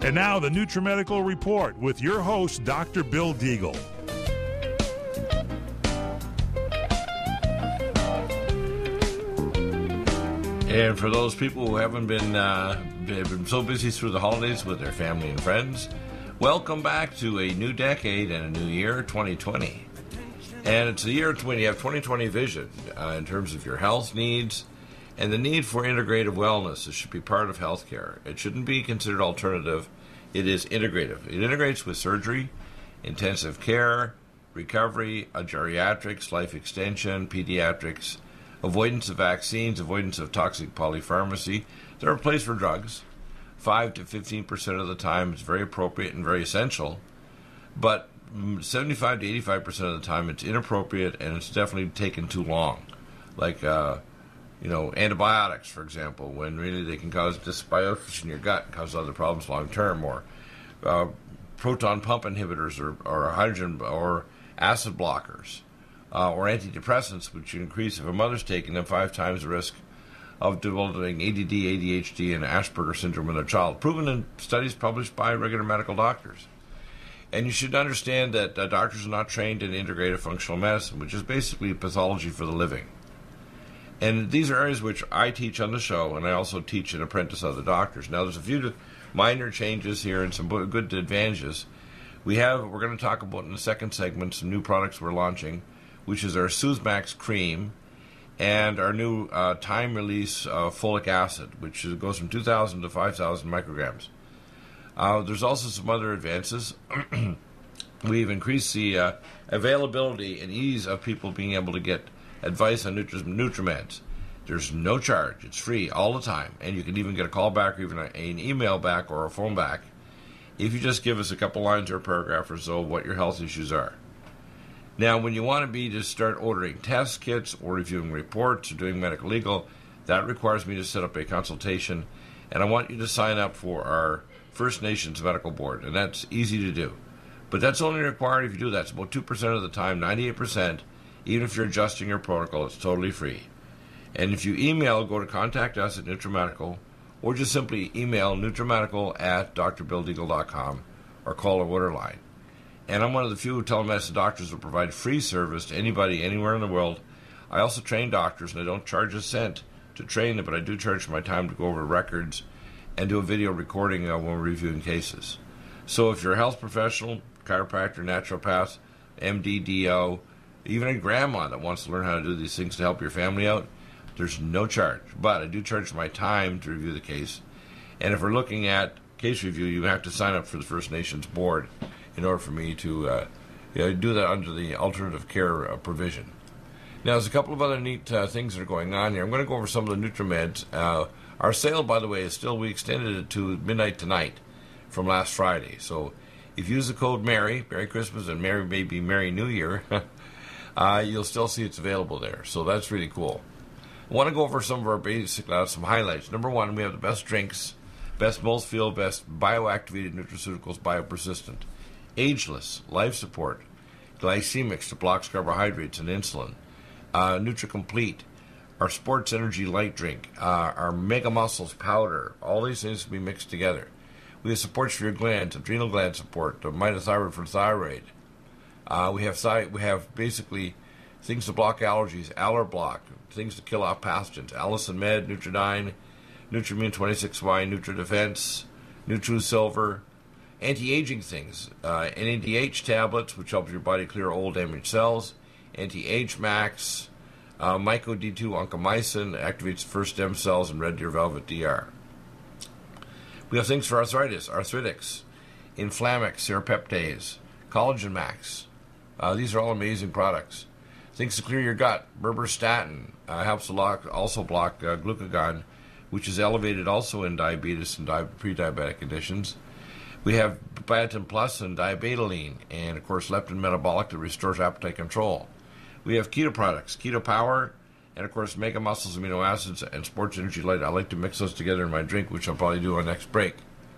And now the NutriMedical Report with your host, Dr. Bill Deagle. And for those people who haven't been so busy through the holidays with their family and friends, welcome back to a new decade and a new year, 2020. And it's the year when you have 2020 vision in terms of your health needs and the need for integrative wellness. It should be part of healthcare. It shouldn't be considered alternative. It is integrative. It integrates with surgery, intensive care, recovery, geriatrics, life extension, pediatrics, avoidance of vaccines, avoidance of toxic polypharmacy. They're a place for drugs. 5 to 15% of the time it's very appropriate and very essential. But 75 to 85% of the time it's inappropriate and it's definitely taken too long. Like, antibiotics, for example, when really they can cause dysbiosis in your gut and cause other problems long term, or proton pump inhibitors or hydrogen or acid blockers. Or antidepressants, which increase, if a mother's taking them, 5 times the risk of developing ADD, ADHD, and Asperger's syndrome in their child. Proven in studies published by regular medical doctors. And you should understand that doctors are not trained in integrative functional medicine, which is basically pathology for the living. And these are areas which I teach on the show, and I also teach and apprentice other doctors. Now, there's a few minor changes here and some good advantages. We're going to talk about in the second segment some new products we're launching, which is our Soothmax cream and our new time-release folic acid, which goes from 2,000 to 5,000 micrograms. There's also some other advances. We've increased the availability and ease of people being able to get advice on NutriMeds. There's no charge. It's free all the time. And you can even get a call back or even an email back or a phone back if you just give us a couple lines or a paragraph or so of what your health issues are. Now, when you want to start ordering test kits or reviewing reports or doing medical legal, that requires me to set up a consultation, and I want you to sign up for our First Nations Medical Board, and that's easy to do. But that's only required if you do that. It's about 2% of the time, 98%, even if you're adjusting your protocol, it's totally free. And if you email, go to contact us at NutriMedical, or just simply email nutrimedical@drbilldeagle.com or call our order line. And I'm one of the few telemedicine doctors who provide free service to anybody anywhere in the world. I also train doctors, and I don't charge a cent to train them, but I do charge for my time to go over records and do a video recording when we're reviewing cases. So if you're a health professional, chiropractor, naturopath, MD, DO, even a grandma that wants to learn how to do these things to help your family out, there's no charge. But I do charge for my time to review the case. And if we're looking at case review, you have to sign up for the First Nations Board in order for me to do that under the alternative care provision. Now, there's a couple of other neat things that are going on here. I'm going to go over some of the NutriMeds. Our sale, by the way, we extended it to midnight tonight from last Friday. So if you use the code Merry Christmas, and Merry New Year, you'll still see it's available there. So that's really cool. I want to go over some of our basic, some highlights. Number one, we have the best drinks, best mouthfeel, best bioactivated nutraceuticals, biopersistent. Ageless, life support, glycemics that blocks carbohydrates and insulin, NutriComplete, our sports energy light drink, our Mega Muscles powder, all these things can be mixed together. We have supports for your glands, adrenal gland support, mitothyroid for thyroid. We have basically things to block allergies, Allerblock, things to kill off pathogens, Allison Med, Nutridyne, Nutrimune 26Y, NutriDefense, NutriSilver, anti-aging things, NADH tablets, which help your body clear old damaged cells, Anti-Age Max, Myco D2 Oncomycin, activates the first stem cells, and Red Deer Velvet DR. We have things for arthritis, Arthritics, Inflamex, Serapeptase, Collagen Max. These are all amazing products. Things to clear your gut, Berberstatin helps also block glucagon, which is elevated also in diabetes and pre-diabetic conditions. We have Biotin Plus and Diabetoline, and of course leptin metabolic that restores appetite control. We have keto products, Keto Power, and of course Mega Muscles amino acids and Sports Energy Light. I like to mix those together in my drink, which I'll probably do on next break.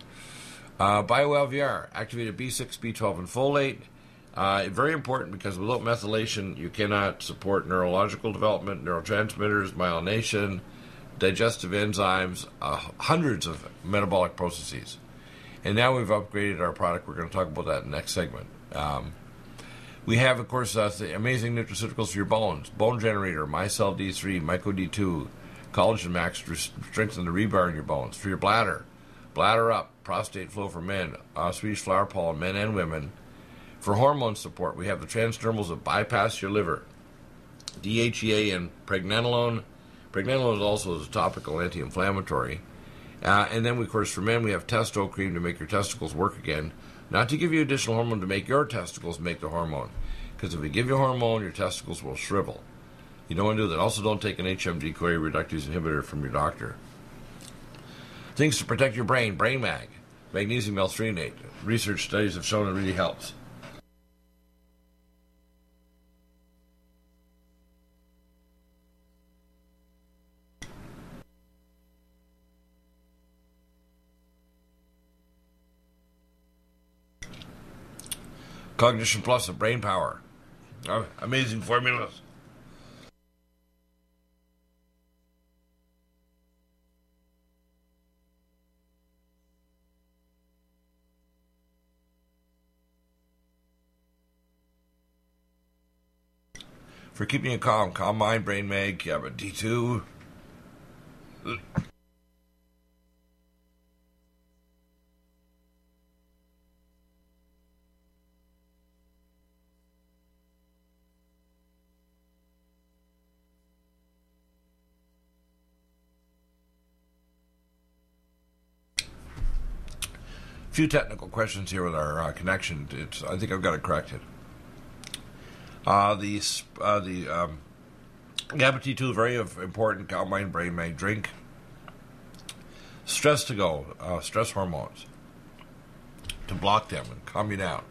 BioLVR, activated B6, B12, and folate. Very important because without methylation, you cannot support neurological development, neurotransmitters, myelination, digestive enzymes, hundreds of metabolic processes. And now we've upgraded our product. We're going to talk about that in the next segment. We have, of course, the amazing nutraceuticals for your bones. Bone Generator, MyCell D3, Myco D2, Collagen Max to strengthen the rebar in your bones. For your bladder, Bladder Up, Prostate Flow for men, Swedish Flower Pollen, men and women. For hormone support, we have the transdermals that bypass your liver, DHEA and pregnenolone. Pregnenolone is also a topical anti-inflammatory. And then, of course, for men, we have Testo Cream to make your testicles work again. Not to give you additional hormone to make your testicles make the hormone. Because if we give you hormone, your testicles will shrivel. You don't want to do that. Also, don't take an HMG-CoA reductase inhibitor from your doctor. Things to protect your brain. Brain Mag. Magnesium L-threonate. Research studies have shown it really helps. Cognition Plus of Brain Power. Amazing formulas. For keeping you calm, Calm Mind, Brain Mag, you have a D2. Few technical questions here with our connection. I think I've got it corrected. The GABA T2, very important. Calm Mind, Brain Mag drink. Stress to go, stress hormones to block them and calm you down.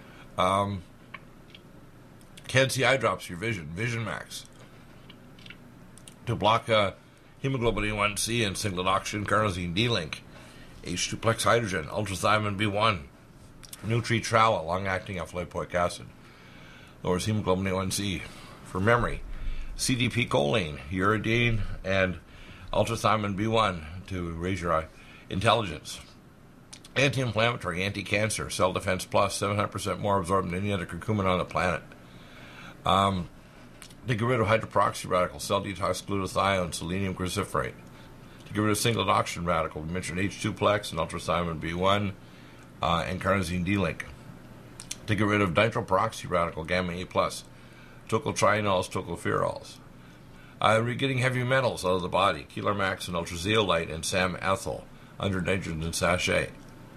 Can-C eye drops, your Vision Max to block hemoglobin A1C and singlet oxygen carnosine D-link. H2-plex hydrogen, ultrathymine B1, Nutri-Trala, long-acting alpha-lipoic acid, lowers hemoglobin A1C. For memory, CDP choline, uridine, and ultrathymine B1 to raise your intelligence. Anti-inflammatory, anti-cancer, Cell Defense Plus, 700% more absorbed than any other curcumin on the planet. To get rid of hydroperoxy radicals, cell detox glutathione, selenium cruciferate. To get rid of singlet oxygen radical, we mentioned H2-plex and ultrathymine B1 and carnosine D-link. To get rid of nitroperoxy radical, gamma A+, tocotrienols, tocopherols. We're getting heavy metals out of the body, Keeler Max and ultrazeolite and SAM ethyl under nitrogen sachet.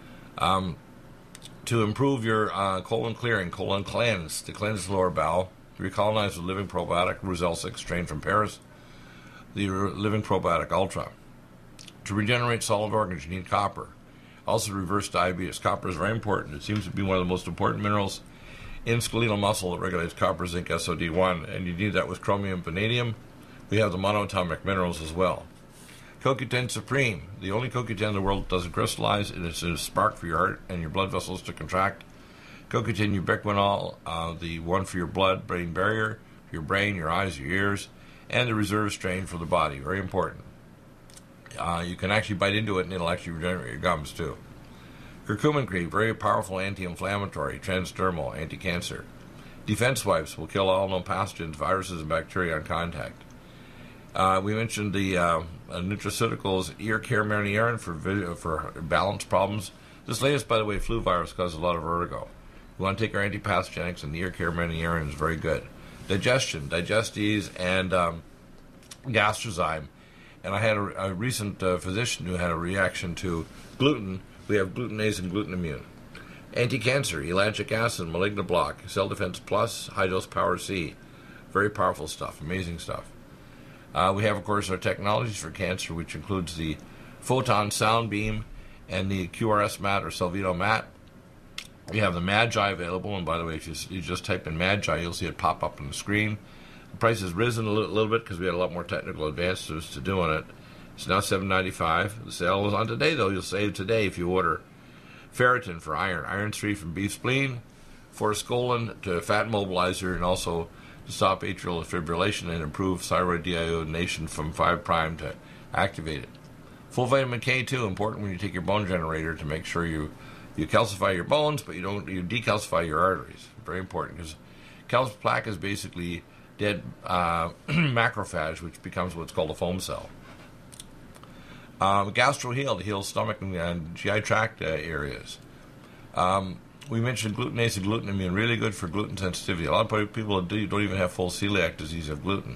To improve your colon clearing, colon cleanse, to cleanse the lower bowel, recolonize with living probiotic, Roselle 6 strain from Paris, the living probiotic ultra. To regenerate solid organs, you need copper. Also, to reverse diabetes. Copper is very important. It seems to be one of the most important minerals in skeletal muscle that regulates copper, zinc, SOD1, and you need that with chromium, vanadium. We have the monoatomic minerals as well. CoQ10 Supreme, the only CoQ10 in the world that doesn't crystallize. It is a spark for your heart and your blood vessels to contract. CoQ10 ubiquinol, the one for your blood-brain barrier, your brain, your eyes, your ears, and the reserve strain for the body. Very important. You can actually bite into it and it'll actually regenerate your gums too. Curcumin cream, very powerful anti-inflammatory, transdermal, anti-cancer. Defense wipes will kill all known pathogens, viruses, and bacteria on contact. We mentioned the nutraceuticals, ear care marinierin for balance problems. This latest, by the way, flu virus causes a lot of vertigo. We want to take our antipathogenics, and the ear care marinierin is very good. Digestion, Digestes, and Gastrozyme. And I had a recent physician who had a reaction to gluten. We have glutenase and glutamimmune. Anti-cancer, ellagic acid, malignoblock, Cell Defense Plus, High Dose Power C. Very powerful stuff, amazing stuff. We have, of course, our technologies for cancer, which includes the photon sound beam and the QRS mat or Solvito mat. We have the Magi available, and by the way, if you just type in Magi, you'll see it pop up on the screen. The price has risen a little bit because we had a lot more technical advances to do on it. It's now $7.95. The sale is on today, though. You'll save today if you order ferritin for iron, iron 3 from beef spleen, forskolin to fat mobilizer, and also to stop atrial fibrillation and improve thyroid deiodination from 5' to activate it. Full vitamin K2, important when you take your bone generator to make sure you calcify your bones, but you decalcify your arteries. Very important, because calcium plaque is basically dead macrophage, which becomes what's called a foam cell. GastroHeal to heal stomach and GI tract areas. We mentioned glutenase and glutenamine, really good for gluten sensitivity. A lot of people don't even have full celiac disease of gluten.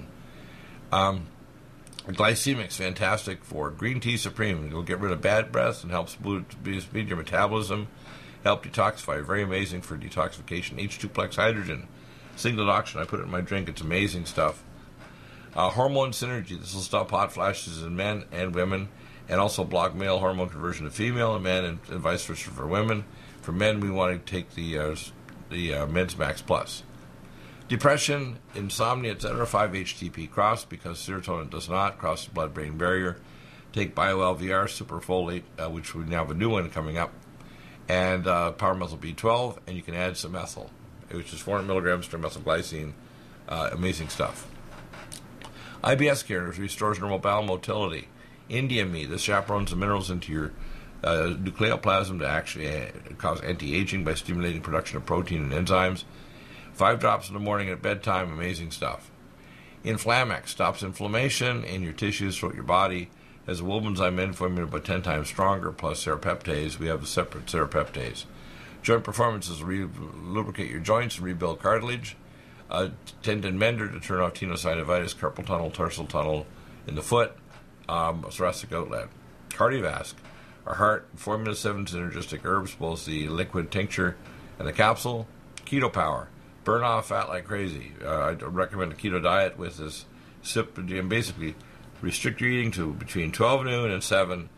Glycemics, fantastic for green tea supreme. It'll get rid of bad breath and help speed your metabolism, help detoxify. Very amazing for detoxification. H2-plex hydrogen, singlet oxygen. I put it in my drink. It's amazing stuff. Hormone synergy. This will stop hot flashes in men and women, and also block male hormone conversion to female in men, and vice versa for women. For men, we want to take the Men's Max Plus. Depression, insomnia, etc. 5-HTP cross, because serotonin does not cross the blood-brain barrier. Take BioLVR Superfolate, which we now have a new one coming up, and Power Methyl B12, and you can add some methyl, which is 400 milligrams trimethylglycine. Amazing stuff. IBS care restores normal bowel motility. Indium, this chaperones the minerals into your nucleoplasm to actually cause anti-aging by stimulating production of protein and enzymes. 5 drops in the morning at bedtime, amazing stuff. Inflamex stops inflammation in your tissues throughout your body. Has a Wolbenzyme N formula about 10 times stronger, plus serapeptase. We have a separate serapeptase. Joint performances lubricate your joints and rebuild cartilage. Tendon mender to turn off tenosynovitis, carpal tunnel, tarsal tunnel in the foot, thoracic outlet. Cardiovasc, our heart, Formula 7 synergistic herbs, both the liquid tincture and the capsule. Keto Power, burn off fat like crazy. I recommend a keto diet with this sip, and basically restrict your eating to between 12 noon and 7,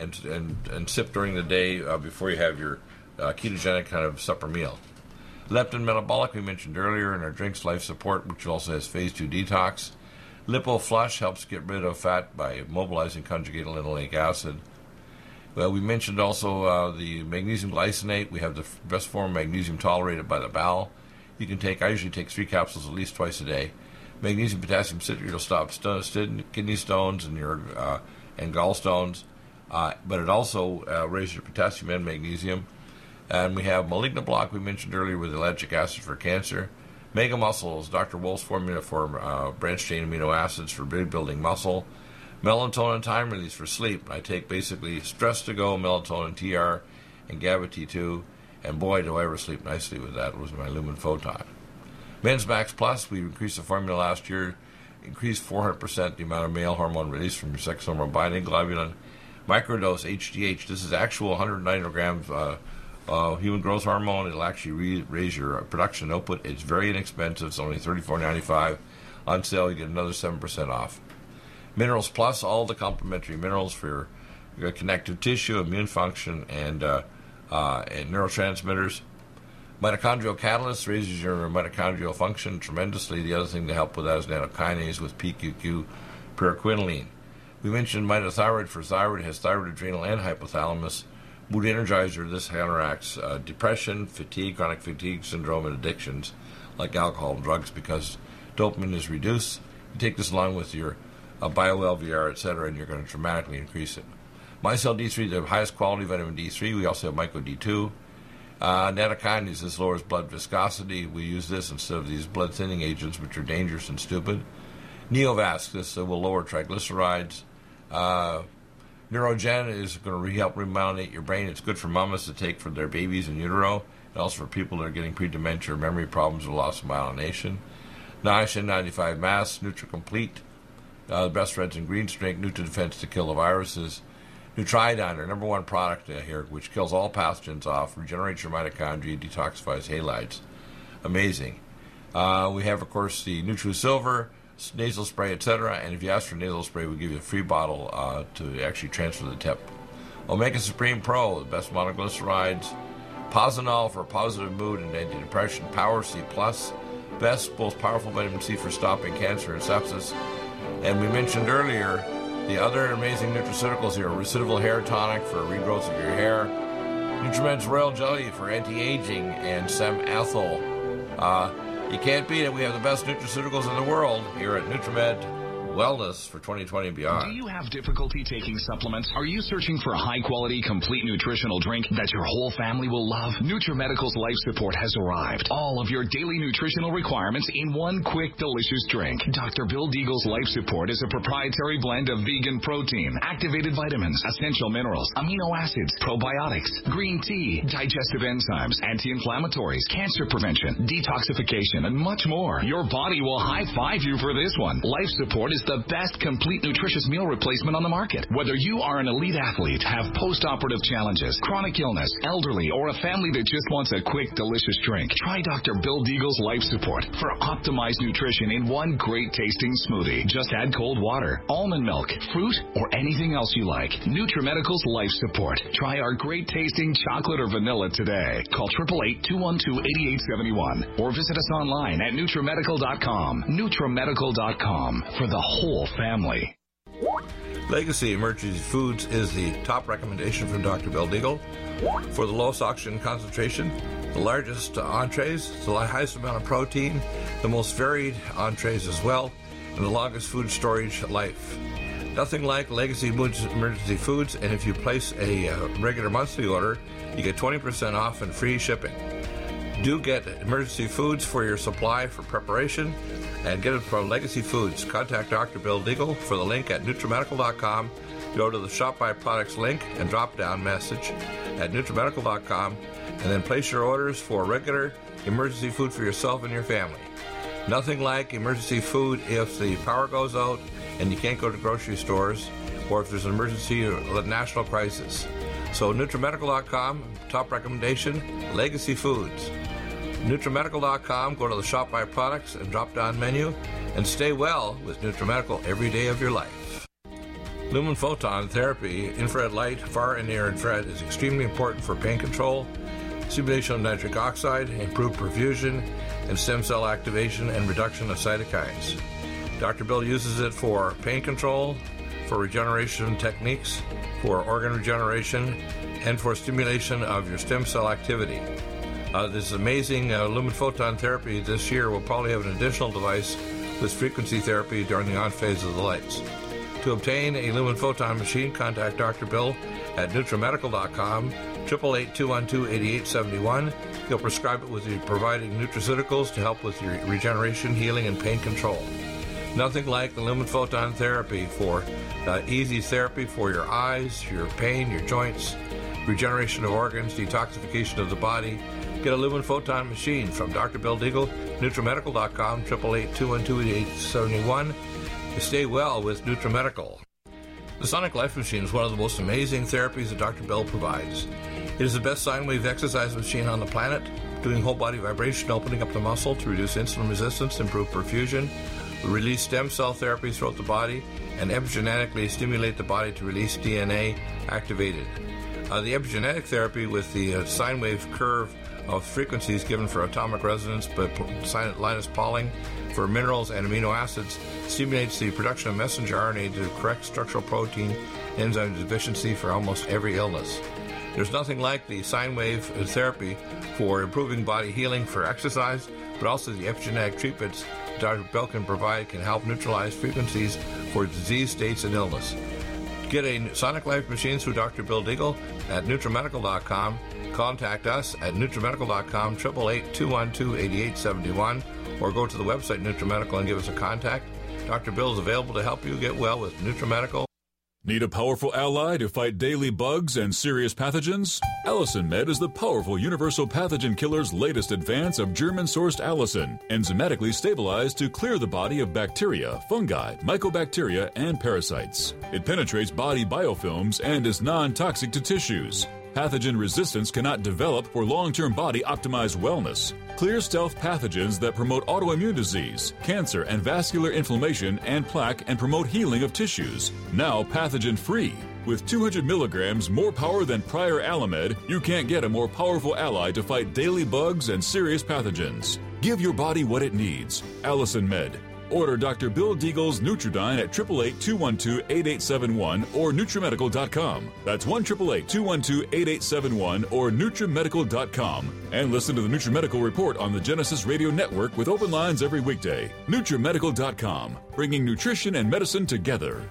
and sip during the day before you have your ketogenic kind of supper meal. Leptin Metabolic, we mentioned earlier in our drinks, Life Support, which also has phase 2 detox. Lipo Flush helps get rid of fat by mobilizing conjugated linoleic acid. Well, we mentioned also the magnesium glycinate. We have the best form of magnesium tolerated by the bowel. I usually take 3 capsules at least twice a day. Magnesium potassium citrate will stop kidney stones and gallstones, but it also raises your potassium and magnesium. And we have Malignant Block, we mentioned earlier, with ellagic acid for cancer. Mega Muscles, Dr. Wolf's formula for branched-chain amino acids for building muscle. Melatonin time release for sleep. I take basically Stress to Go, Melatonin TR, and GABA T2, and boy, do I ever sleep nicely with that. It was my Lumen Photon. Men's Max Plus, we increased the formula last year, increased 400% the amount of male hormone release from your sex hormone binding globulin. Microdose HGH, this is actual 100 nanograms human growth hormone. It'll actually raise your production output. It's very inexpensive. It's only $34.95. On sale, you get another 7% off. Minerals Plus, all the complementary minerals for your connective tissue, immune function, and neurotransmitters. Mitochondrial Catalyst raises your mitochondrial function tremendously. The other thing to help with that is nattokinase with PQQ pyroquinoline. We mentioned mitothyroid for thyroid. It has thyroid, adrenal, and hypothalamus. Mood Energizer, this counteracts depression, fatigue, chronic fatigue syndrome, and addictions like alcohol and drugs, because dopamine is reduced. You take this along with your BioLVR, etc., and you're going to dramatically increase it. Mycel D3, the highest quality vitamin D3. We also have Myco D2. Nattokinase, this lowers blood viscosity. We use this instead of these blood thinning agents, which are dangerous and stupid. Neovasc, this will lower triglycerides. Neurogen is going to help remyelinate your brain. It's good for mamas to take for their babies in utero, and also for people that are getting pre-dementia or memory problems or loss of myelination. Niash N95 Mass, NutriComplete, the best reds and greens drink, NutriDefense to kill the viruses. Nutriodine, our number one product here, which kills all pathogens off, regenerates your mitochondria, detoxifies halides. Amazing. We have, of course, the NutriSilver, nasal spray, etc. And if you ask for nasal spray, we give you a free bottle to actually transfer the tip. Omega Supreme Pro, the best monoglycerides. Posinol for positive mood and anti-depression. Power C+, best, most powerful vitamin C for stopping cancer and sepsis. And we mentioned earlier the other amazing nutraceuticals here: Recidival Hair Tonic for regrowth of your hair, Nutrimed's Royal Jelly for anti-aging, and Sem Ethyl. You can't beat it. We have the best nutraceuticals in the world here at Nutrimed. wellness for 2020 and beyond. Do you have difficulty taking supplements? Are you searching for a high-quality, complete nutritional drink that your whole family will love? NutriMedical's Life Support has arrived. All of your daily nutritional requirements in one quick, delicious drink. Dr. Bill Deagle's Life Support is a proprietary blend of vegan protein, activated vitamins, essential minerals, amino acids, probiotics, green tea, digestive enzymes, anti-inflammatories, cancer prevention, detoxification, and much more. Your body will high-five you for this one. Life Support is the best complete nutritious meal replacement on the market. Whether you are an elite athlete, have post-operative challenges, chronic illness, elderly, or a family that just wants a quick, delicious drink, try Dr. Bill Deagle's Life Support for optimized nutrition in one great-tasting smoothie. Just add cold water, almond milk, fruit, or anything else you like. NutriMedical's Life Support. Try our great-tasting chocolate or vanilla today. Call 888-212-8871 or visit us online at NutriMedical.com. NutriMedical.com for the whole family. Legacy Emergency Foods is the top recommendation from Dr. Bill Deagle for the lowest oxygen concentration, the largest entrees, the highest amount of protein, the most varied entrees as well, and the longest food storage life. Nothing like Legacy Emergency Foods, and if you place a regular monthly order, you get 20% off and free shipping. Do get Emergency Foods for your supply for preparation, and get it from Legacy Foods. Contact Dr. Bill Deagle for the link at NutriMedical.com. Go to the Shop by Products link and drop-down message at NutriMedical.com, and then place your orders for regular emergency food for yourself and your family. Nothing like emergency food if the power goes out and you can't go to grocery stores, or if there's an emergency or a national crisis. So NutriMedical.com, top recommendation, Legacy Foods. NutriMedical.com, go to the Shop by Products and drop-down menu, and stay well with NutriMedical every day of your life. Lumen Photon Therapy, infrared light, far and near infrared, is extremely important for pain control, stimulation of nitric oxide, improved perfusion, and stem cell activation and reduction of cytokines. Dr. Bill uses it for pain control, for regeneration techniques, for organ regeneration, and for stimulation of your stem cell activity. This amazing Lumen Photon Therapy this year will probably have an additional device with frequency therapy during the on phase of the lights. To obtain a Lumen Photon machine, contact Dr. Bill at NutriMedical.com, 888-212-8871. He'll prescribe it with you providing nutraceuticals to help with your regeneration, healing, and pain control. Nothing like the Lumen Photon Therapy for easy therapy for your eyes, your pain, your joints, regeneration of organs, detoxification of the body. Get a Lumen Photon machine from Dr. Bill Deagle, NutriMedical.com, 888-212-8871. Stay well with NutriMedical. The Sonic Life Machine is one of the most amazing therapies that Dr. Bill provides. It is the best sine wave exercise machine on the planet, doing whole body vibration, opening up the muscle to reduce insulin resistance, improve perfusion, release stem cell therapy throughout the body, and epigenetically stimulate the body to release DNA activated. The epigenetic therapy with the sine wave curve of frequencies given for atomic resonance, but Linus Pauling for minerals and amino acids stimulates the production of messenger RNA to correct structural protein enzyme deficiency for almost every illness. There's nothing like the sine wave therapy for improving body healing for exercise, but also the epigenetic treatments Dr. Bill can provide can help neutralize frequencies for disease states and illness. Get a Sonic Life machine through Dr. Bill Deagle at NutriMedical.com. Contact us at NutriMedical.com, 888-212-8871, or go to the website NutriMedical and give us a contact. Dr. Bill is available to help you get well with NutriMedical. Need a powerful ally to fight daily bugs and serious pathogens? Allicin Med is the powerful universal pathogen killer's latest advance of German-sourced allicin, enzymatically stabilized to clear the body of bacteria, fungi, mycobacteria, and parasites. It penetrates body biofilms and is non-toxic to tissues. Pathogen resistance cannot develop for long-term body-optimized wellness. Clear stealth pathogens that promote autoimmune disease, cancer, and vascular inflammation and plaque and promote healing of tissues. Now pathogen-free. With 200 milligrams more power than prior Alamed, you can't get a more powerful ally to fight daily bugs and serious pathogens. Give your body what it needs. Allicin Med. Order Dr. Bill Deagle's Nutridyne at 888-212-8871 or NutriMedical.com. That's 1-888-212-8871 or NutriMedical.com. And listen to the NutriMedical Report on the Genesis Radio Network with open lines every weekday. NutriMedical.com, bringing nutrition and medicine together.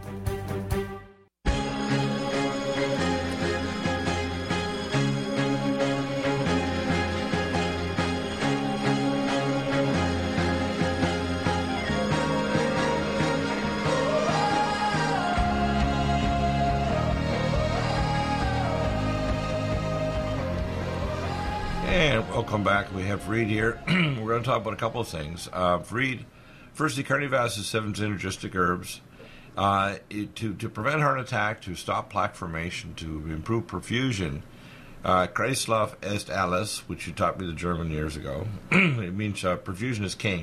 And welcome back. We have Reed here. We're going to talk about a couple of things. Reed, firstly, Cardiovasc is 7 synergistic herbs to prevent heart attack, to stop plaque formation, to improve perfusion. Kreislauf ist alles, which you taught me the German years ago. It means perfusion is king.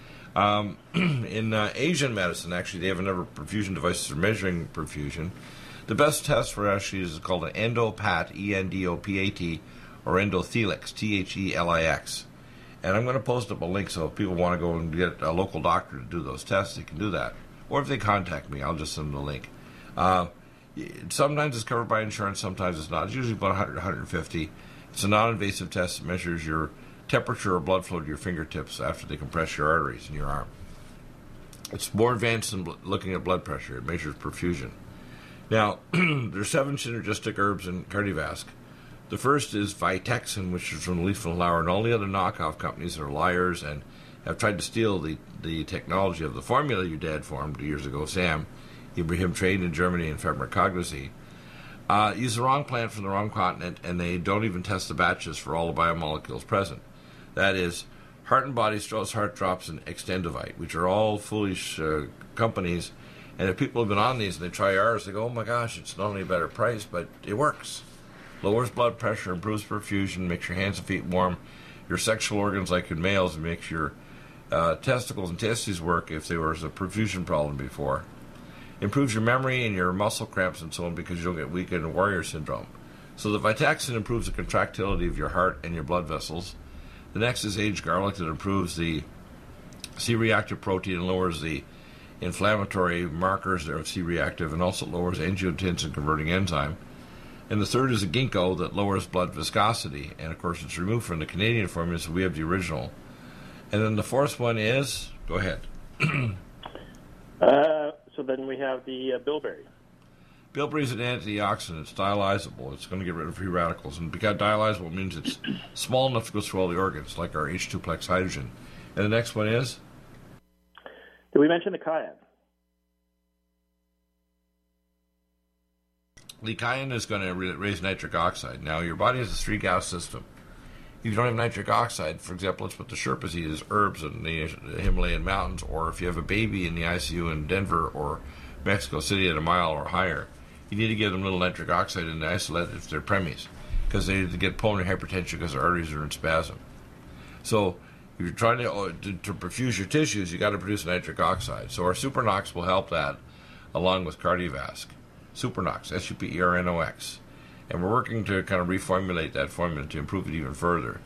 In Asian medicine, actually, they have a number of perfusion devices for measuring perfusion. The best test for actually is called an endopat, E-N-D-O-P-A-T, or endothelix, T-H-E-L-I-X. And I'm going to post up a link, so if people want to go and get a local doctor to do those tests, they can do that. Or if they contact me, I'll just send them the link. Sometimes it's covered by insurance, sometimes it's not. It's usually about 100 150. It's a non-invasive test that measures your temperature or blood flow to your fingertips after they compress your arteries in your arm. It's more advanced than looking at blood pressure. It measures perfusion. Now, there's 7 synergistic herbs in Cardiovasc. The first is Vitexin, which is from the leaf flower, and all the other knockoff companies are liars and have tried to steal the technology of the formula your dad formed years ago, Sam. Ibrahim trained in Germany in pharmacognosy. Use the wrong plant from the wrong continent, and they don't even test the batches for all the biomolecules present. That is, Heart and Body, Strauss Heart Drops, and Extendivite, which are all foolish companies. And if people have been on these and they try ours, they go, oh my gosh, it's not only a better price, but it works. Lowers blood pressure, improves perfusion, makes your hands and feet warm, your sexual organs like in males, and makes your testicles and testes work if there was a perfusion problem before. Improves your memory and your muscle cramps and so on because you'll get weakened warrior syndrome. So the Vitexin improves the contractility of your heart and your blood vessels. The next is aged garlic that improves the C-reactive protein and lowers the inflammatory markers of C-reactive and also lowers angiotensin converting enzyme. And the third is a ginkgo that lowers blood viscosity. And, of course, it's removed from the Canadian formula, so we have the original. And then the fourth one is, go ahead. So then we have the bilberry. Bilberry is an antioxidant. It's dialyzable. It's going to get rid of free radicals. And because dialyzable means it's small enough to go through all the organs, like our H2-plex hydrogen. And the next one is? Did we mention the cayenne? The cayenne is going to raise nitric oxide. Now, your body has a 3-gas system. If you don't have nitric oxide, for example, it's what the Sherpas eat is herbs in the Himalayan mountains, or if you have a baby in the ICU in Denver or Mexico City at a mile or higher, you need to give them a little nitric oxide in the isolate if they're preemies, because they get pulmonary hypertension because their arteries are in spasm. So if you're trying to perfuse your tissues, you got to produce nitric oxide. So our Supernox will help that, along with Cardiovasc. Supernox, S-U-P-E-R-N-O-X. And we're working to kind of reformulate that formula to improve it even further.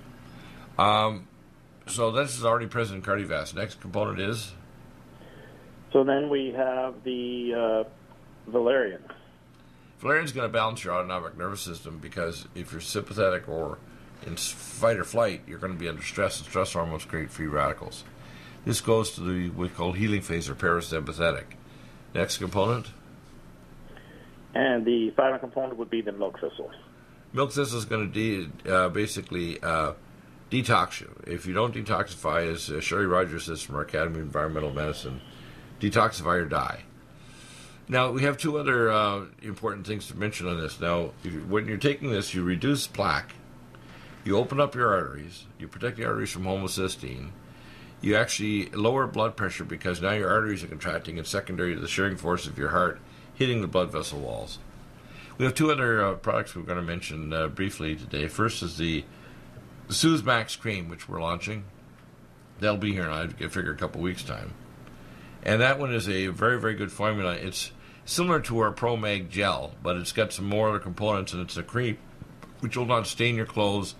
So this is already present in Cardiovasc. Next component is? So then we have the valerian. Valerian's going to balance your autonomic nervous system because if you're sympathetic or in fight or flight, you're going to be under stress, and stress hormones create free radicals. This goes to the what we call healing phase or parasympathetic. Next component? And the final component would be the milk thistle. Milk thistle is going to basically detox you. If you don't detoxify, as Sherry Rogers says from our Academy of Environmental Medicine, detoxify or die. Now, we have 2 other important things to mention on this. Now, when you're taking this, you reduce plaque, you open up your arteries, you protect the arteries from homocysteine, you actually lower blood pressure because now your arteries are contracting and secondary to the shearing force of your heart hitting the blood vessel walls. We have 2 other products we're going to mention briefly today. First is the Suze Max Cream, which we're launching. That'll be here in, I figure, a couple weeks' time. And that one is a very, very good formula. It's similar to our ProMag Gel, but it's got some more other components, and it's a cream which will not stain your clothes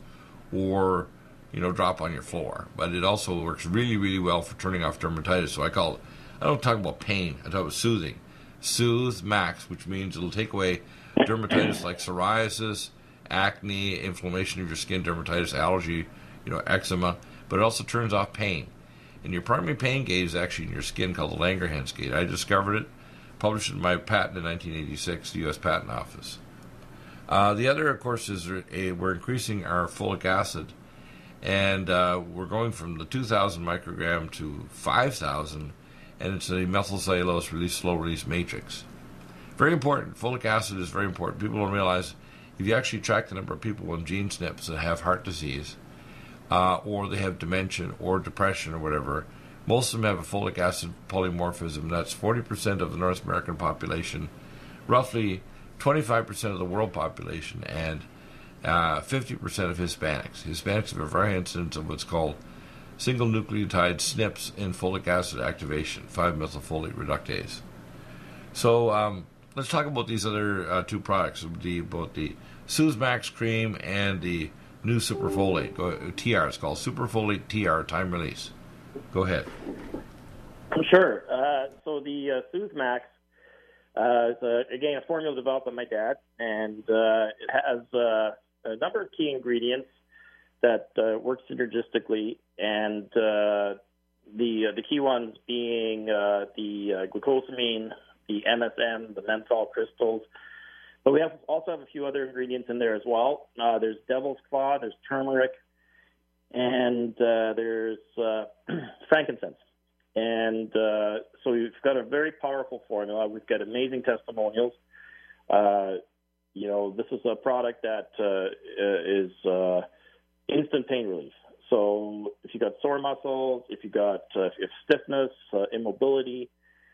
or, drop on your floor. But it also works really, really well for turning off dermatitis. So I call it I don't talk about pain. I talk about soothing. Soothe Max, which means it'll take away dermatitis like psoriasis, acne, inflammation of your skin, dermatitis, allergy, eczema, but it also turns off pain. And your primary pain gate is actually in your skin, called the Langerhans gate. I discovered it, published in my patent in 1986, the U.S. Patent Office. The other, of course, is we're increasing our folic acid, and we're going from the 2,000 microgram to 5,000, and it's a methylcellulose slow-release matrix. Very important. Folic acid is very important. People don't realize if you actually track the number of people on gene SNPs that have heart disease, or they have dementia or depression or whatever, most of them have a folic acid polymorphism. That's 40% of the North American population, roughly 25% of the world population, and 50% of Hispanics. Hispanics have a very high incidence of what's called single nucleotide SNPs in folic acid activation, 5-methylfolate reductase. So let's talk about these other two products, about the Soothmax cream and the new Superfolate TR. It's called Superfolate TR Time Release. Go ahead. Sure. So the Soothmax is, again, a formula developed by my dad, and it has a number of key ingredients that work synergistically, and the key ones being the glucosamine, the MSM, the menthol crystals. But we also have a few other ingredients in there as well. There's devil's claw, there's turmeric, and there's frankincense. And so we've got a very powerful formula. We've got amazing testimonials. This is a product that is instant pain relief. So if you've got sore muscles, if you've got stiffness, immobility,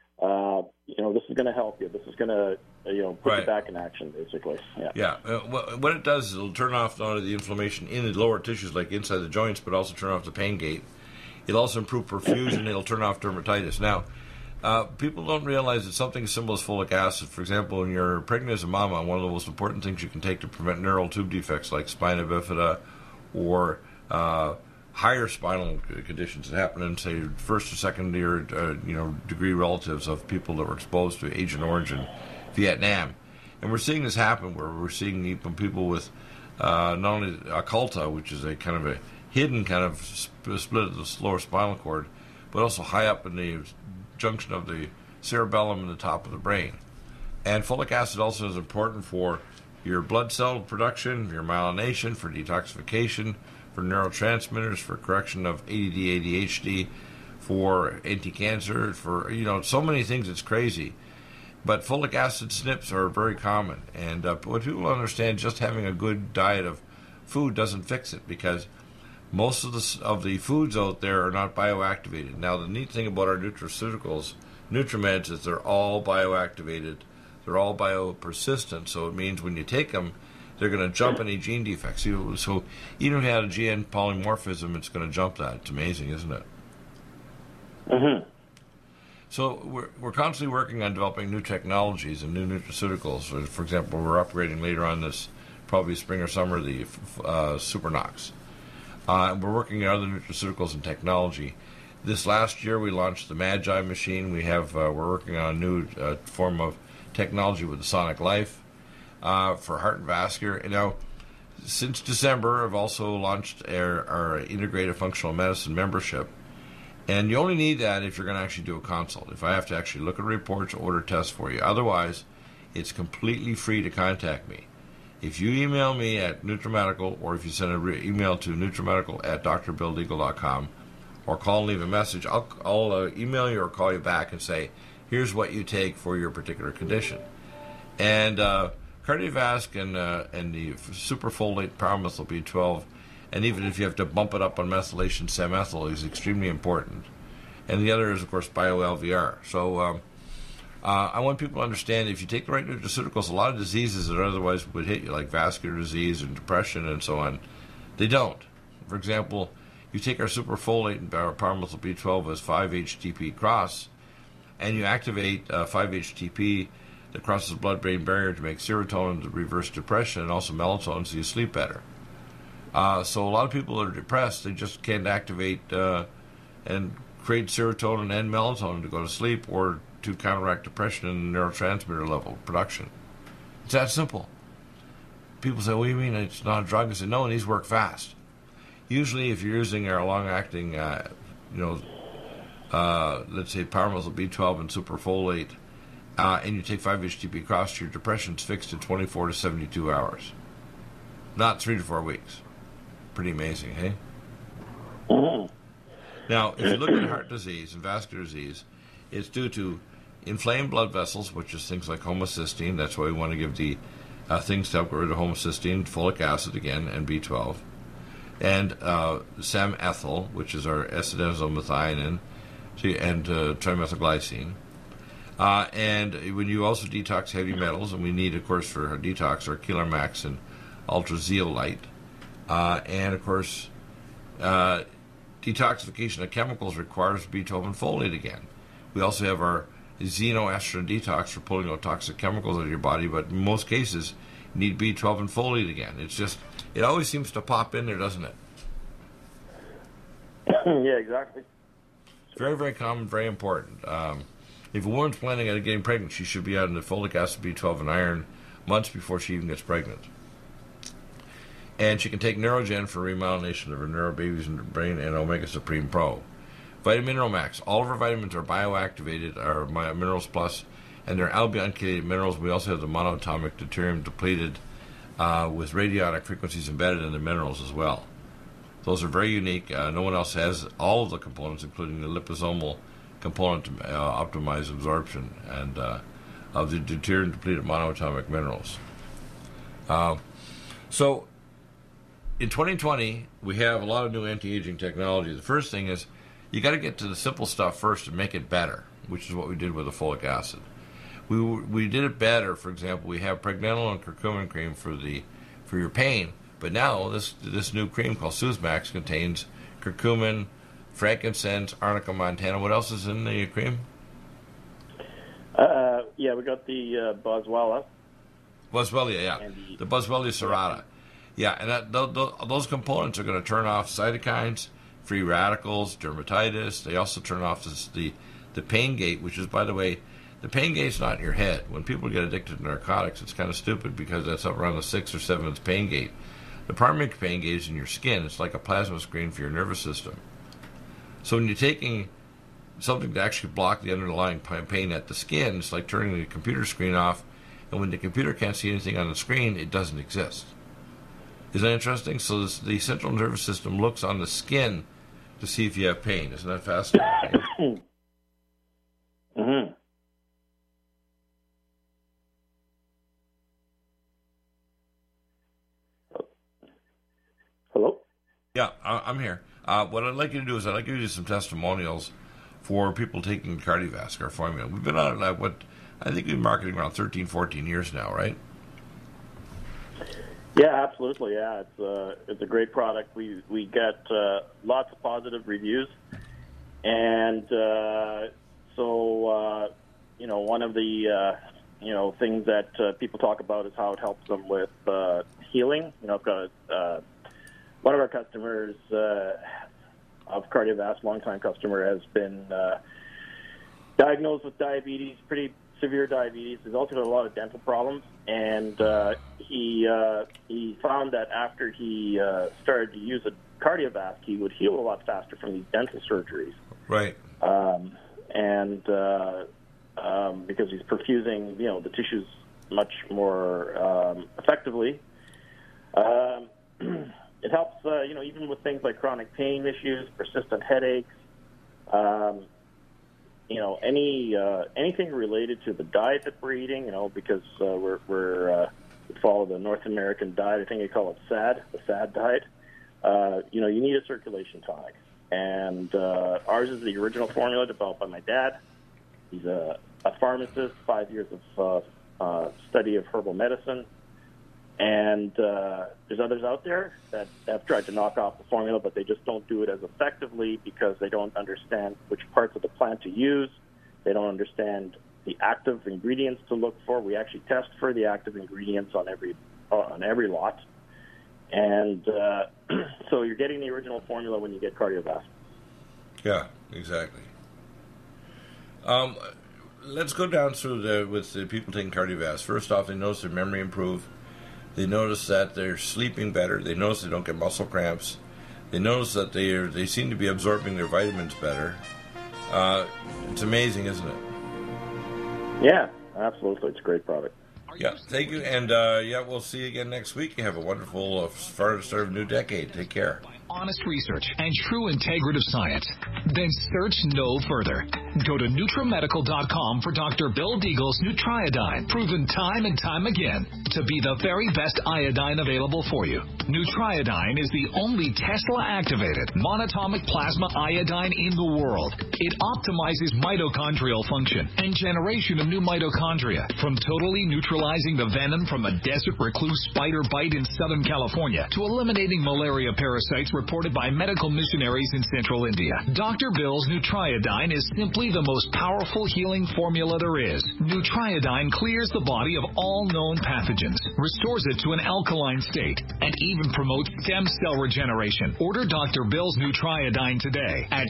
this is going to help you. This is going to, put you back in action, basically. Yeah. What it does is it'll turn off not only the inflammation in the lower tissues, like inside the joints, but also turn off the pain gate. It'll also improve perfusion. It'll turn off dermatitis. Now, people don't realize that something as simple as folic acid, for example, when you're pregnant as a mama, one of the most important things you can take to prevent neural tube defects like spina bifida or higher spinal conditions that happen in, say, first or second year, degree relatives of people that were exposed to Agent Orange in Vietnam. And we're seeing this happen where we're seeing people with not only occulta, which is a kind of a hidden kind of split of the lower spinal cord, but also high up in the junction of the cerebellum and the top of the brain. And folic acid also is important for your blood cell production, your myelination, for detoxification, for neurotransmitters, for correction of ADD, ADHD, for anti-cancer, for, so many things. It's crazy. But folic acid SNPs are very common. And what people understand, just having a good diet of food doesn't fix it, because most of the foods out there are not bioactivated. Now, the neat thing about our nutraceuticals, NutriMeds, is they're all bioactivated. They're all biopersistent. So it means when you take them, they're going to jump any gene defects. So even if you had a gene polymorphism, it's going to jump that. It's amazing, isn't it? Mm-hmm. So we're constantly working on developing new technologies and new nutraceuticals. For example, we're upgrading later on this, probably spring or summer, the Supernox. We're working on other nutraceuticals and technology. This last year, we launched the Magi machine. We're working on a new form of technology with the Sonic Life for heart and vascular. And now, since December, I've also launched our integrative functional medicine membership. And you only need that if you're going to actually do a consult. If I have to actually look at reports, order tests for you. Otherwise, it's completely free to contact me. If you email me at NutriMedical, or if you send an email to NutriMedical@drbilldeagle.com, or call and leave a message, I'll email you or call you back and say, here's what you take for your particular condition. And Cardiovasc and the Superfolate Powermethyl B12, and even if you have to bump it up on methylation samethyl, is extremely important. And the other is, of course, BioLVR. So I want people to understand, if you take the right nutraceuticals, a lot of diseases that otherwise would hit you, like vascular disease and depression and so on, they don't. For example, you take our Superfolate and our Powermethyl B12 as 5-HTP cross, and you activate 5-HTP that crosses the blood-brain barrier to make serotonin to reverse depression, and also melatonin so you sleep better. So a lot of people that are depressed, they just can't activate and create serotonin and melatonin to go to sleep or to counteract depression and neurotransmitter level production. It's that simple. People say, what do you mean it's not a drug? I say, no, and these work fast. Usually if you're using our long-acting, let's say Power Muscle B12 and Superfolate, and you take 5-HTP across, your depression's fixed in 24 to 72 hours. Not 3 to 4 weeks. Pretty amazing, hey? Mm-hmm. Now, if you look at heart disease and vascular disease, it's due to inflamed blood vessels, which is things like homocysteine. That's why we want to give the things to help get rid of homocysteine, folic acid again, and B12. And SAM-ethyl, which is our S-adenosyl-methionine, and trimethylglycine. And when you also detox heavy metals, and we need, of course, for our detox, our Keeler Max and Ultra Zeolite. And, of course, detoxification of chemicals requires B12 and folate again. We also have our xenoestrogen detox for pulling out toxic chemicals out of your body, but in most cases, you need B12 and folate again. It's just, it always seems to pop in there, doesn't it? Yeah, exactly. It's very, very common, very important. If a woman's planning on getting pregnant, she should be on the folic acid, B12, and iron months before she even gets pregnant. And she can take Neurogen for remyelination of her neurobabies in the brain and Omega Supreme Pro. Vitamin Mineral Max. All of our vitamins are bioactivated, our Minerals Plus, and they're albion-chelated minerals. We also have the monoatomic deuterium depleted with radionic frequencies embedded in the minerals as well. Those are very unique. No one else has all of the components, including the liposomal component to optimize absorption and of the deuterium depleted monoatomic minerals. So in 2020, we have a lot of new anti-aging technology. The first thing is you got to get to the simple stuff first and make it better, which is what we did with the folic acid. We did it better. For example, we have pregnenolone and curcumin cream for your pain, but now this new cream called Soothmax contains curcumin, frankincense, arnica montana. What else is in the cream? Yeah, we got the Boswellia. Boswellia, yeah. The Boswellia serrata. Yeah, and those components are going to turn off cytokines, free radicals, dermatitis. They also turn off the pain gate, which is, by the way, the pain gate's not in your head. When people get addicted to narcotics, it's kind of stupid because that's up around the 6th or 7th pain gate. The primary pain gate is in your skin. It's like a plasma screen for your nervous system. So when you're taking something to actually block the underlying pain at the skin, it's like turning the computer screen off, and when the computer can't see anything on the screen, it doesn't exist. Isn't that interesting? So the central nervous system looks on the skin to see if you have pain. Isn't that fascinating? Mm-hmm. Hello? Yeah, I'm here. What I'd like you to do is I'd like you to do some testimonials for people taking the cardiovascular formula. We've been on it, I think we've been marketing around 13, 14 years now, right? Yeah, absolutely. Yeah, it's a great product. We get lots of positive reviews, and one of the things that people talk about is how it helps them with healing. I've got one of our customers of Cardiovasc, longtime customer, has been diagnosed with diabetes, pretty severe diabetes. He's also got a lot of dental problems, and he found that after he started to use a Cardiovasc, he would heal a lot faster from these dental surgeries. Right. Because he's perfusing, the tissues much more effectively. It helps, even with things like chronic pain issues, persistent headaches. Anything related to the diet that we're eating, because we follow the North American diet. I think they call it SAD, the SAD diet. You need a circulation tonic. And ours is the original formula developed by my dad. He's a pharmacist, 5 years of study of herbal medicine. And there's others out there that have tried to knock off the formula, but they just don't do it as effectively because they don't understand which parts of the plant to use. They don't understand the active ingredients to look for. We actually test for the active ingredients on every lot. And so you're getting the original formula when you get Cardiovasc. Yeah. Exactly. Let's go down through with the people taking Cardiovasc. First off, they notice their memory improve. They notice that they're sleeping better. They notice they don't get muscle cramps. They notice that they seem to be absorbing their vitamins better. It's amazing, isn't it? Yeah, absolutely. It's a great product. Yeah, thank you. And we'll see you again next week. You have a wonderful start of a new decade. Take care. Honest research and true integrative science. Then search no further. Go to NutriMedical.com for Dr. Bill Deagle's Nutriodine, proven time and time again to be the very best iodine available for you. Nutriodine is the only Tesla-activated monatomic plasma iodine in the world. It optimizes mitochondrial function and generation of new mitochondria, from totally neutralizing the venom from a desert recluse spider bite in Southern California to eliminating malaria parasites reported by medical missionaries in central India. Dr. Bill's Nutriodine is simply the most powerful healing formula there is. Nutriodine clears the body of all known pathogens, restores it to an alkaline state, and even promotes stem cell regeneration. Order Dr. Bill's Nutriodine today at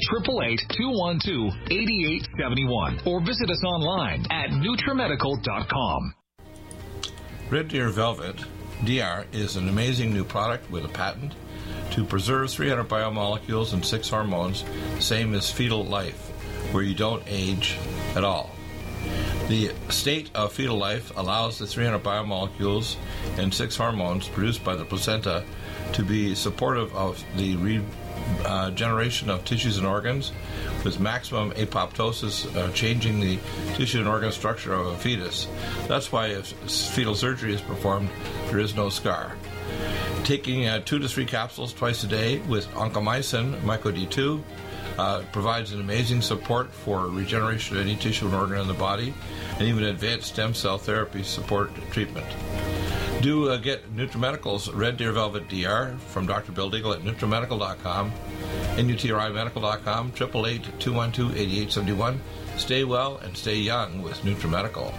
888-212-8871 or visit us online at NutriMedical.com. Red Deer Velvet DR is an amazing new product with a patent to preserve 300 biomolecules and 6 hormones, same as fetal life, where you don't age at all. The state of fetal life allows the 300 biomolecules and 6 hormones produced by the placenta to be supportive of the regeneration of tissues and organs, with maximum apoptosis, changing the tissue and organ structure of a fetus. That's why if fetal surgery is performed, there is no scar. Taking 2 to 3 capsules twice a day with oncomycin, MycoD2, provides an amazing support for regeneration of any tissue and organ in the body, and even advanced stem cell therapy support treatment. Do get NutriMedical's Red Deer Velvet DR from Dr. Bill Deagle at NutriMedical.com, NutriMedical.com, 888-212-8871. Stay well and stay young with NutriMedical.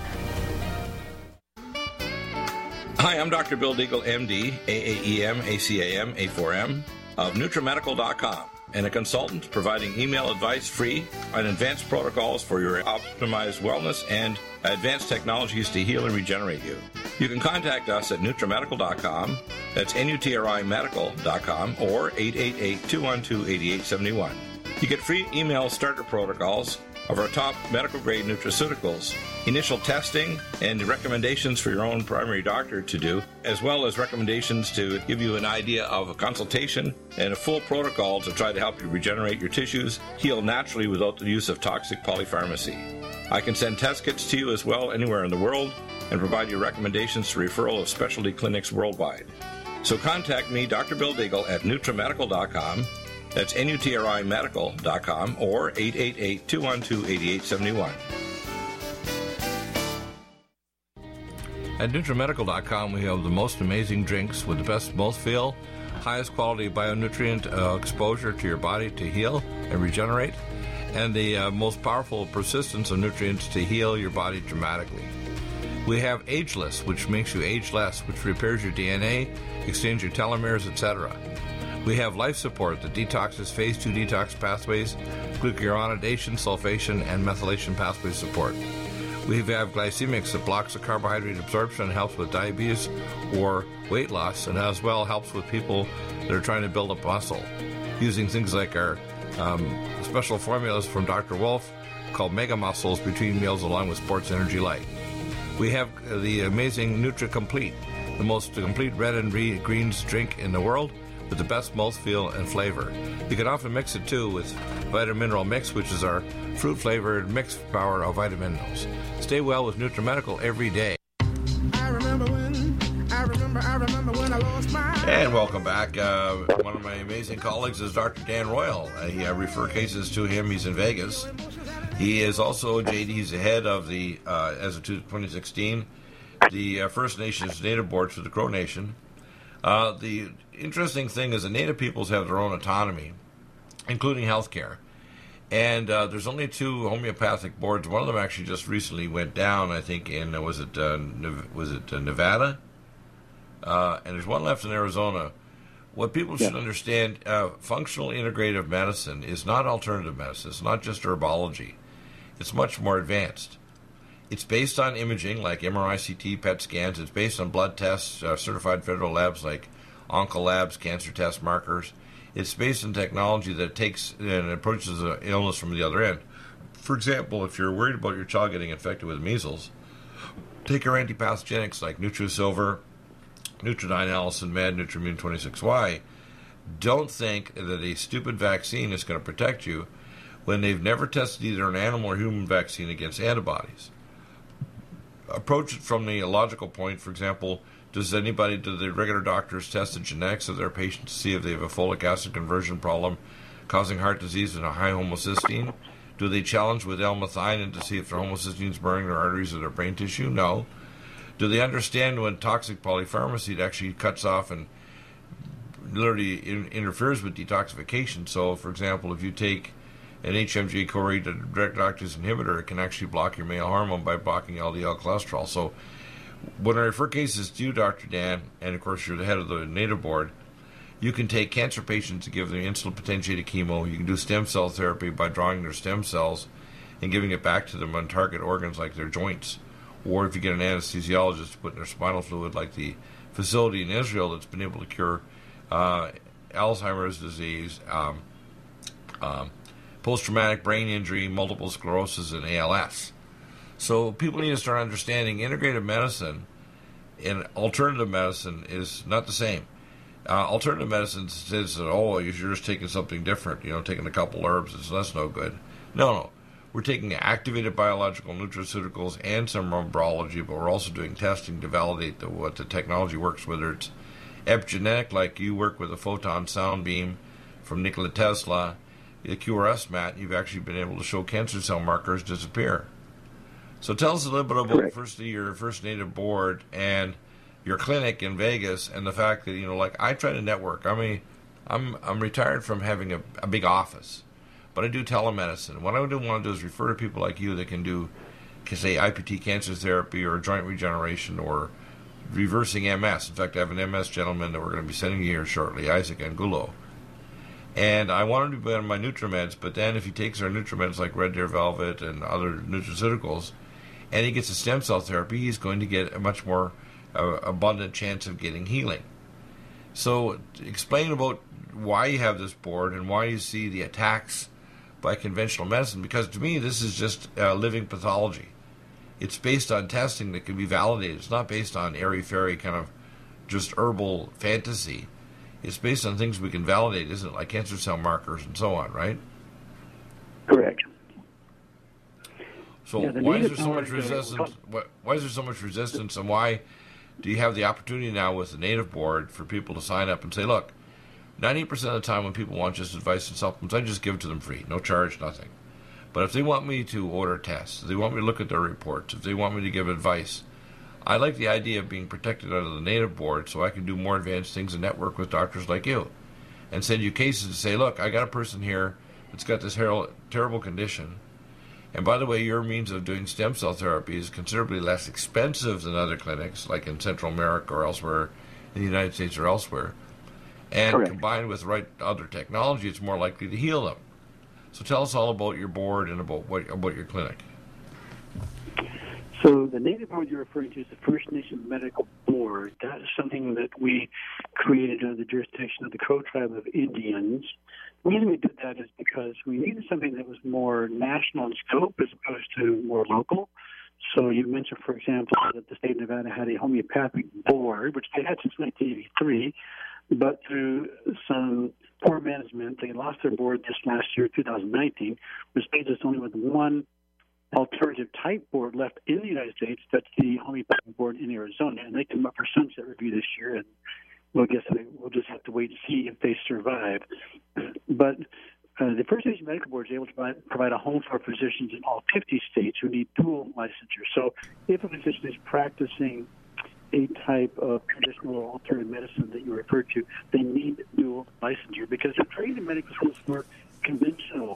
Hi, I'm Dr. Bill Deagle, MD, AAEM, ACAM, A4M, of NutriMedical.com, and a consultant providing email advice free on advanced protocols for your optimized wellness and advanced technologies to heal and regenerate you. You can contact us at NutriMedical.com, that's NutriMedical.com, or 888-212-8871. You get free email starter protocols of our top medical-grade nutraceuticals, initial testing, and recommendations for your own primary doctor to do, as well as recommendations to give you an idea of a consultation and a full protocol to try to help you regenerate your tissues, heal naturally without the use of toxic polypharmacy. I can send test kits to you as well anywhere in the world and provide you recommendations to referral of specialty clinics worldwide. So contact me, Dr. Bill Deagle, at NutriMedical.com. That's NutriMedical.com or 888-212-8871. At NutriMedical.com, we have the most amazing drinks with the best mouthfeel, highest quality bionutrient exposure to your body to heal and regenerate, and the most powerful persistence of nutrients to heal your body dramatically. We have Ageless, which makes you age less, which repairs your DNA, extends your telomeres, etc. We have Life Support that detoxes phase 2 detox pathways, glucuronidation, sulfation, and methylation pathway support. We have Glycemics that blocks the carbohydrate absorption and helps with diabetes or weight loss, and as well helps with people that are trying to build up muscle, using things like our special formulas from Dr. Wolf called Mega Muscles between meals along with Sports Energy Light. We have the amazing NutriComplete, the most complete red and greens drink in the world, with the best mouthfeel and flavor. You can often mix it too with Vitamin Mineral Mix, which is our fruit-flavored mixed power of vitamin minerals. Stay well with NutriMedical every day. I remember when I lost my... And welcome back. One of my amazing colleagues is Dr. Dan Royal. I refer cases to him. He's in Vegas. He is also, JD, he's the head of the, as of 2016, the First Nations Native Board for the Crow Nation. The interesting thing is the Native peoples have their own autonomy, including healthcare. And there's only 2 homeopathic boards. One of them actually just recently went down, I think, in, was it Nevada? And there's one left in Arizona. What people should understand, functional integrative medicine is not alternative medicine. It's not just herbology. It's much more advanced. It's based on imaging like MRI, CT, PET scans. It's based on blood tests, certified federal labs like Oncolabs, cancer test markers. It's based on technology that takes and approaches the illness from the other end. For example, if you're worried about your child getting infected with measles, take our antipathogenics like NutriSilver, Nutridyne, Allison Med, Nutrimune 26Y. Don't think that a stupid vaccine is going to protect you when they've never tested either an animal or human vaccine against antibodies. Approach it from the logical point. For example, do the regular doctors test the genetics of their patients to see if they have a folic acid conversion problem causing heart disease and a high homocysteine? Do they challenge with L-methionine to see if their homocysteine is burning their arteries or their brain tissue? No. Do they understand when toxic polypharmacy actually cuts off and literally interferes with detoxification? So, for example, if you take an HMG CoRE direct oxidase inhibitor, it can actually block your male hormone by blocking LDL cholesterol. So when I refer cases to you, Dr. Dan, and of course you're the head of the Native Board, you can take cancer patients and give them insulin potentiated chemo. You can do stem cell therapy by drawing their stem cells and giving it back to them on target organs like their joints. Or if you get an anesthesiologist to put in their spinal fluid, like the facility in Israel that's been able to cure Alzheimer's disease, post-traumatic brain injury, multiple sclerosis, and ALS. So people need to start understanding integrative medicine and alternative medicine is not the same. Alternative medicine says that, you're just taking something different, taking a couple herbs, that's no good. No. We're taking activated biological nutraceuticals and some herbology, but we're also doing testing to validate what the technology works, whether it's epigenetic, like you work with a photon sound beam from Nikola Tesla, the QRS mat, you've actually been able to show cancer cell markers disappear. So tell us a little bit about your First Native Board and your clinic in Vegas, and the fact that I try to network. I'm retired from having a big office, but I do telemedicine. What I do want to do is refer to people like you that can do, say, IPT cancer therapy or joint regeneration or reversing MS. In fact, I have an MS gentleman that we're going to be sending you here shortly, Isaac Angulo. And I want him to be on my NutriMeds, but then if he takes our NutriMeds like Red Deer Velvet and other nutraceuticals, and he gets a stem cell therapy, he's going to get a much more abundant chance of getting healing. So explain about why you have this board and why you see the attacks by conventional medicine, because to me this is just living pathology. It's based on testing that can be validated. It's not based on airy-fairy kind of just herbal fantasy. It's based on things we can validate, isn't it? Like cancer cell markers and so on, right? Correct. So why is there so much resistance? Why is there so much resistance, and why do you have the opportunity now with the Native Board for people to sign up and say, look, 90% of the time when people want just advice and supplements, I just give it to them free, no charge, nothing. But if they want me to order tests, if they want me to look at their reports, if they want me to give advice, I like the idea of being protected under the Native Board so I can do more advanced things and network with doctors like you and send you cases to say, look, I got a person here that's got this terrible condition. And by the way, your means of doing stem cell therapy is considerably less expensive than other clinics, like in Central America or elsewhere, in the United States or elsewhere. And correct. Combined with other technology, it's more likely to heal them. So tell us all about your board and about your clinic. So the Native Board you're referring to is the First Nation Medical Board. That is something that we created under the jurisdiction of the Crow Tribe of Indians. The reason we did that is because we needed something that was more national in scope as opposed to more local. So you mentioned, for example, that the state of Nevada had a homeopathic board, which they had since 1983, but through some poor management, they lost their board this last year, 2019, which leaves us only with one alternative type board left in the United States. That's the homeopathic board in Arizona, and they come up for sunset review this year, and we'll just have to wait and see if they survive. But the First Nation Medical Board is able to provide a home for physicians in all 50 states who need dual licensure. So if a physician is practicing a type of traditional or alternative medicine that you referred to, they need dual licensure because they're trained in medical schools for conventional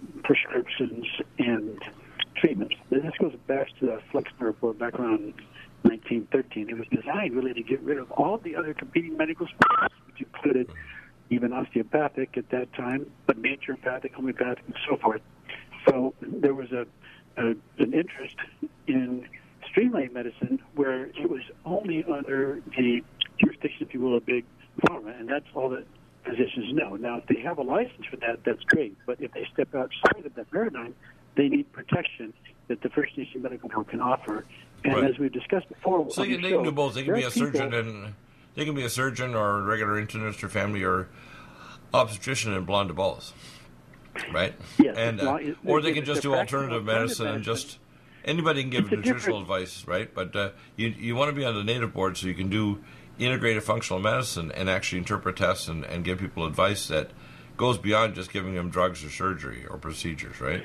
prescriptions and treatments. And this goes back to the Flexner report back around 1913. It was designed really to get rid of all the other competing medical sports, which included even osteopathic at that time, but naturopathic, homeopathic, and so forth. So there was an interest in streamlining medicine where it was only under the jurisdiction, if you will, of big pharma, and that's all that physicians know. Now, if they have a license for that, that's great, but if they step outside of that paradigm, they need protection that the First Nation Medical Board can offer. And Right. as we've discussed before, So they can do both. They can be a surgeon and they can be a surgeon or a regular internist or family or obstetrician and belong to both, right? Yes, And or they can just do alternative medicine and just anybody can give nutritional advice, right? But you want to be on the native board so you can do integrative functional medicine and actually interpret tests and give people advice that goes beyond just giving them drugs or surgery or procedures, right?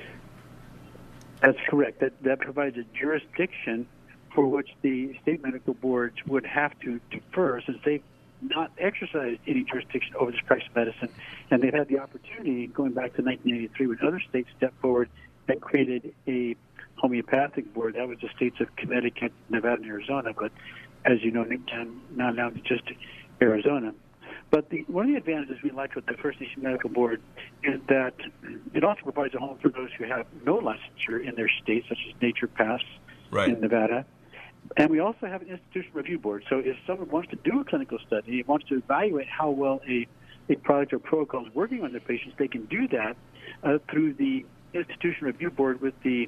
That's correct. That provides a jurisdiction for which the state medical boards would have to defer, since they've not exercised any jurisdiction over this practice of medicine, and they've had the opportunity, going back to 1983, when other states stepped forward and created a homeopathic board. That was the states of Connecticut, Nevada, and Arizona, but as you know, now it's just Arizona. But one of the advantages we like with the First Nation Medical Board is that it also provides a home for those who have no licensure in their state, such as naturopaths in Nevada. And we also have an institutional review board. So if someone wants to do a clinical study, wants to evaluate how well a product or protocol is working on their patients, they can do that through the institutional review board with the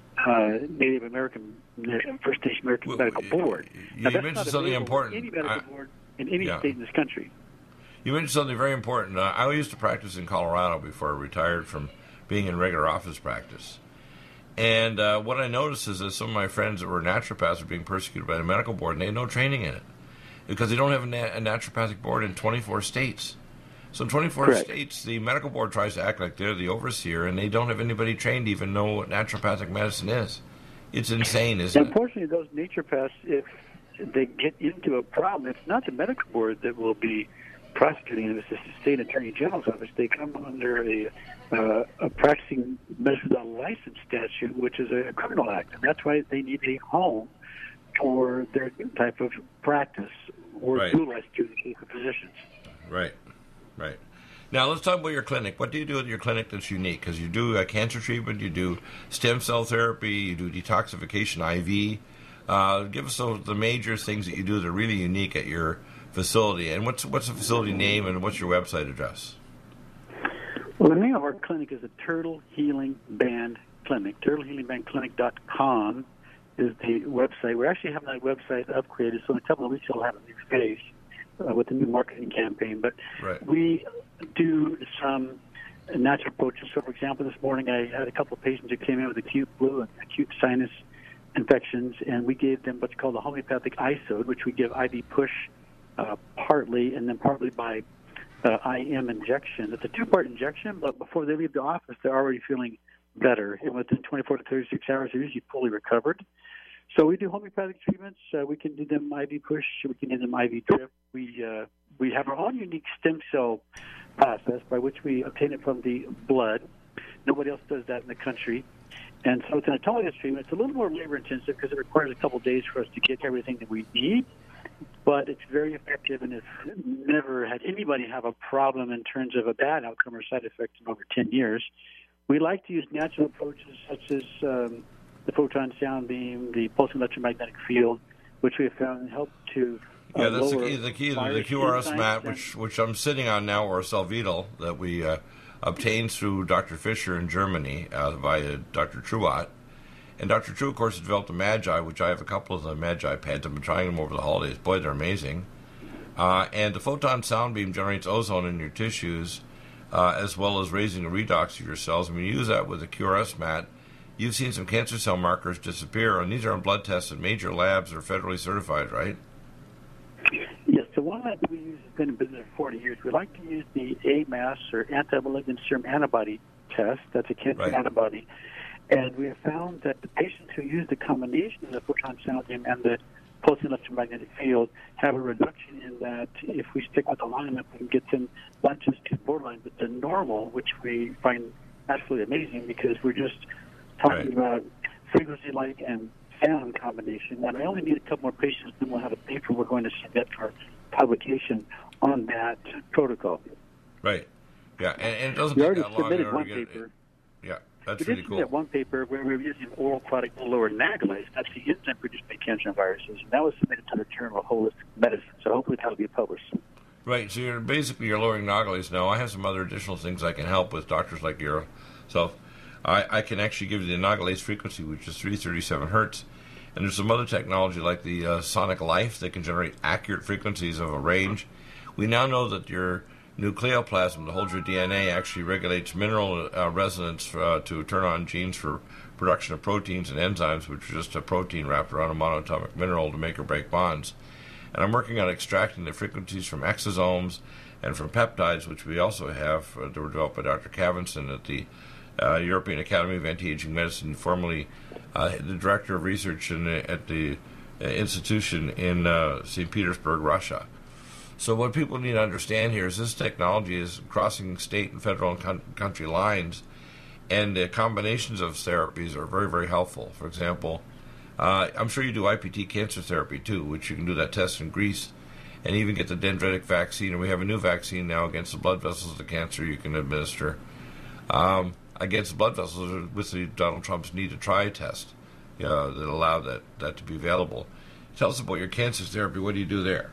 Native American, First Nation American Medical Board. You mentioned something important. Any medical board in any state in this country. You mentioned something very important. I used to practice in Colorado before I retired from being in regular office practice. And what I noticed is that some of my friends that were naturopaths were being persecuted by the medical board, and they had no training in it because they don't have a naturopathic board in 24 states. So in 24 states, the medical board tries to act like they're the overseer, and they don't have anybody trained to even know what naturopathic medicine is. It's insane, isn't it? Unfortunately, those naturopaths, if they get into a problem, it's not the medical board that will be prosecuting them. It's the state attorney general's office. They come under a practicing medicine without a license statute, which is a criminal act, and that's why they need a home for their new type of practice or dual licensure in the case of physicians. Right. Now let's talk about your clinic. What do you do at your clinic that's unique? Because you do cancer treatment, you do stem cell therapy, you do detoxification IV. Give us the major things that you do that are really unique at your facility. And what's the facility name and what's your website address? Well, the name of our clinic is the Turtle Healing Band Clinic. TurtleHealingBandClinic.com is the website. We're actually having that website upgraded, so in a couple of weeks we'll have a new face with a new marketing campaign. But we do some natural approaches. So, for example, this morning I had a couple of patients who came in with acute flu and acute sinus infections, and we gave them what's called a homeopathic isode, which we give IV push partly, and then partly by IM injection. It's a two-part injection, but before they leave the office, they're already feeling better. And within 24 to 36 hours, they're usually fully recovered. So we do homeopathic treatments. We can do them IV push. We can do them IV drip. We have our own unique stem cell process by which we obtain it from the blood. Nobody else does that in the country. And so it's an autologous treatment. It's a little more labor-intensive because it requires a couple of days for us to get everything that we need. But it's very effective, and it's never had anybody have a problem in terms of a bad outcome or side effect in over 10 years. We like to use natural approaches such as the photon sound beam, the pulsing electromagnetic field, which we have found help to that's the key to the QRS mat, which I'm sitting on now, or Salvital, that we obtained through Dr. Fisher in Germany via Dr. Truott. And Dr. True, of course, developed a Magi, which I have a couple of the Magi pads. I've been trying them over the holidays. Boy, they're amazing. And the photon sound beam generates ozone in your tissues, as well as raising the redox of your cells. And when you use that with the QRS mat, you've seen some cancer cell markers disappear. And these are on blood tests at major labs or federally certified, right? Yes, the one that we use has been in business for 40 years. We like to use the AMAS, or anti-malignant serum antibody test. That's a cancer antibody. And we have found that the patients who use the combination of the photon sound beam and the pulsing electromagnetic field have a reduction in that. If we stick with the lineup, we can get them not just to borderline, but to normal, which we find absolutely amazing because we're just talking about frequency-like and sound combination. And I only need a couple more patients, then we'll have a paper we're going to submit for publication on that protocol. Right. Yeah, and it doesn't We take already that long in submitted order one to get paper. Yeah, that's We really did cool. submit one paper where we were using oral product to lower nagalase. That's the enzyme produced by cancer and viruses. And that was submitted to the Journal of Holistic Medicine. So hopefully that will be published. Right, so you're lowering nagalase. Now, I have some other additional things I can help with, doctors like yourself. I can actually give you the nagalase frequency, which is 337 hertz. And there's some other technology like the Sonic Life that can generate accurate frequencies of a range. We now know that your nucleoplasm that holds your DNA actually regulates mineral resonance to turn on genes for production of proteins and enzymes, which are just a protein wrapped around a monatomic mineral to make or break bonds. And I'm working on extracting the frequencies from exosomes and from peptides, which we also have that were developed by Dr. Cavinson at the European Academy of Anti-Aging Medicine, formerly the director of research at the institution in St. Petersburg, Russia. So what people need to understand here is this technology is crossing state and federal and country lines, and the combinations of therapies are very, very helpful. For example, I'm sure you do IPT cancer therapy too, which you can do that test in Greece and even get the dendritic vaccine. And we have a new vaccine now against the blood vessels of the cancer you can administer against the blood vessels with the Donald Trump's Need to Try test that allowed that to be available. Tell us about your cancer therapy. What do you do there?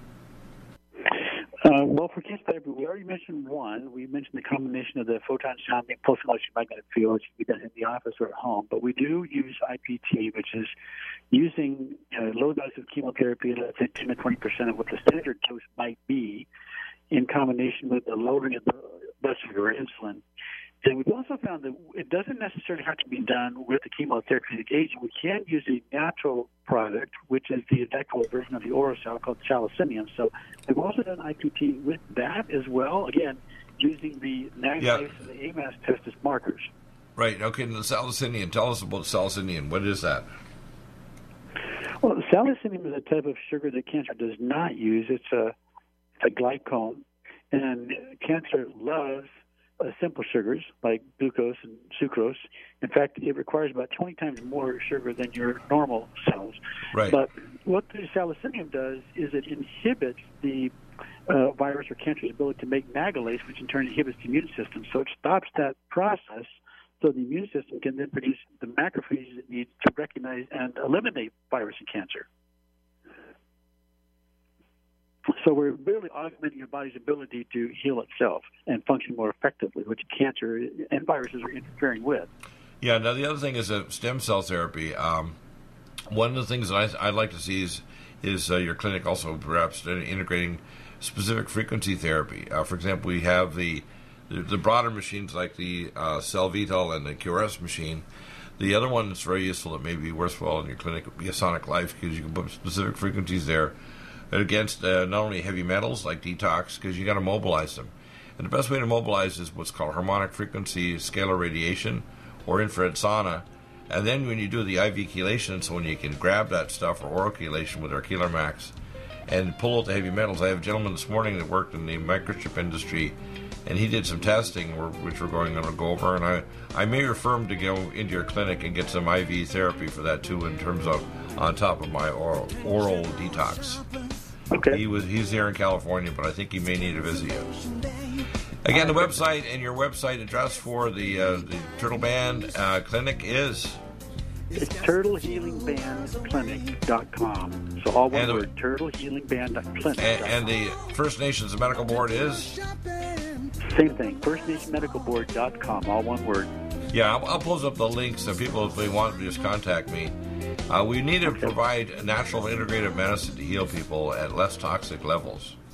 Well, for cancer therapy, we already mentioned one. We mentioned the combination of the photon sounding pulse electromagnetic field, which can be done in the office or at home. But we do use IPT, which is using low dose of chemotherapy, let's say 10 to 20% of what the standard dose might be, in combination with the lowering of the blood sugar or insulin. And we've also found that it doesn't necessarily have to be done with the chemotherapeutic agent. We can use a natural product, which is the injectable version of the oral cell called salicinium. So we've also done IPT with that as well, again, using the nagalase and the AMAS test as markers. Right. Okay, and the salicinium. Tell us about salicinium. What is that? Well, salicinium is a type of sugar that cancer does not use. It's a glycone, and cancer loves simple sugars like glucose and sucrose. In fact, it requires about 20 times more sugar than your normal cells. Right. But what the salicinium does is it inhibits the virus or cancer's ability to make nagalase, which in turn inhibits the immune system. So it stops that process so the immune system can then produce the macrophages it needs to recognize and eliminate virus and cancer. So we're really augmenting your body's ability to heal itself and function more effectively, which cancer and viruses are interfering with. Yeah, now the other thing is stem cell therapy. One of the things that I'd like to see is your clinic also perhaps integrating specific frequency therapy. For example, we have the broader machines like the CellVital and the QRS machine. The other one that's very useful that may be worthwhile in your clinic would be a Sonic Life, because you can put specific frequencies there against not only heavy metals like detox, because you got to mobilize them. And the best way to mobilize is what's called harmonic frequency scalar radiation or infrared sauna. And then when you do the IV chelation, so when you can grab that stuff, or oral chelation with our Chelar Max and pull out the heavy metals. I have a gentleman this morning that worked in the microchip industry, and he did some testing which we're going to go over, and I may refer him to go into your clinic and get some IV therapy for that too, in terms of on top of my oral detox. Okay. He's here in California, but I think he may need to visit you. Again, the website and your website address for the Turtle Band clinic is? It's turtlehealingbandclinic.com. So all one word, turtlehealingband.clinic. And the First Nations Medical Board is? Same thing, firstnationmedicalboard.com, all one word. Yeah, I'll post up the links so people, if they want, just contact me. We need to provide natural integrative medicine to heal people at less toxic levels.